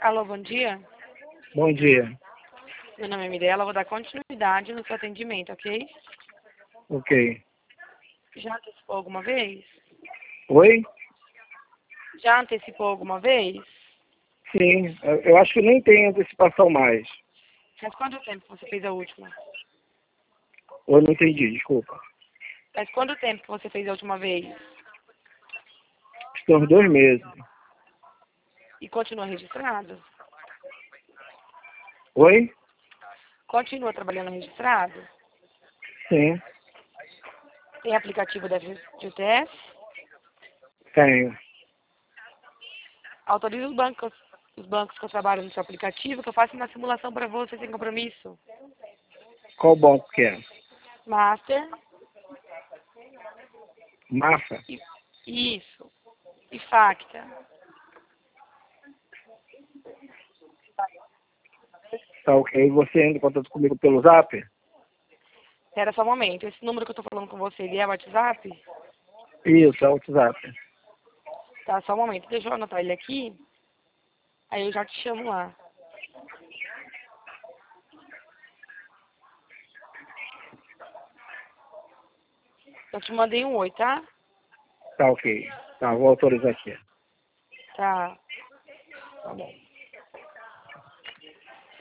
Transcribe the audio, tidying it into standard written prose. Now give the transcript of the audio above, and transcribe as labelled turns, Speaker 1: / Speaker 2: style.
Speaker 1: Alô, bom dia.
Speaker 2: Bom dia.
Speaker 1: Meu nome é Mirella, vou dar continuidade no seu atendimento, ok?
Speaker 2: Ok.
Speaker 1: Já antecipou alguma vez?
Speaker 2: Oi?
Speaker 1: Já antecipou alguma vez?
Speaker 2: Sim, eu acho que nem tem antecipação mais.
Speaker 1: Faz quanto tempo você fez a última?
Speaker 2: Eu não entendi, desculpa.
Speaker 1: Faz quanto tempo que você fez a última vez?
Speaker 2: Estão uns 2 meses.
Speaker 1: E continua registrado?
Speaker 2: Oi?
Speaker 1: Continua trabalhando registrado?
Speaker 2: Sim,
Speaker 1: Tem aplicativo da GTS?
Speaker 2: tenho.
Speaker 1: Autoriza os bancos que eu trabalho no seu aplicativo, que eu faço uma simulação para você sem compromisso.
Speaker 2: Qual banco que é?
Speaker 1: Master,
Speaker 2: Massa?
Speaker 1: isso. E Facta.
Speaker 2: Tá ok. Você entra em contato comigo pelo Zap?
Speaker 1: Espera só um momento. Esse número que eu tô falando com você, ele é WhatsApp?
Speaker 2: Isso, é o WhatsApp.
Speaker 1: Tá, só um momento. Deixa eu anotar ele aqui. Aí eu já te chamo lá. Eu te mandei um oi, tá?
Speaker 2: Tá ok. Tá, vou autorizar aqui.
Speaker 1: Tá.
Speaker 2: Tá bom.